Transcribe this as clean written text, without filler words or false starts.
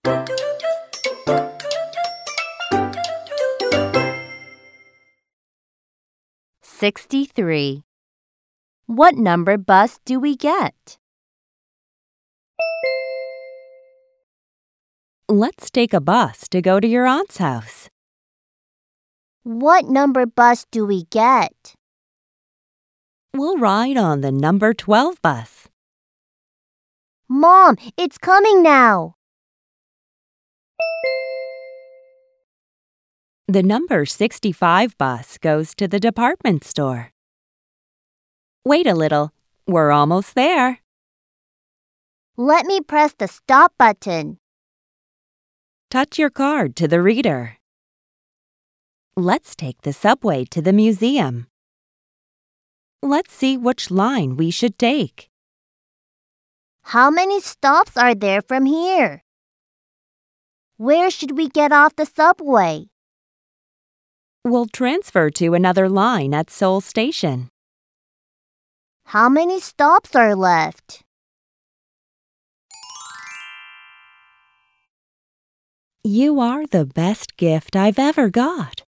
63. What number bus do we get? Let's take a bus to go to your aunt's house. What number bus do we get? We'll ride on the number 12 bus. Mom, it's coming now. The number 65 bus goes to the department store. Wait a little. We're almost there. Let me press the stop button. Touch your card to the reader. Let's take the subway to the museum. Let's see which line we should take. How many stops are there from here? Where should we get off the subway? We'll transfer to another line at Seoul Station. How many stops are left? You are the best gift I've ever got.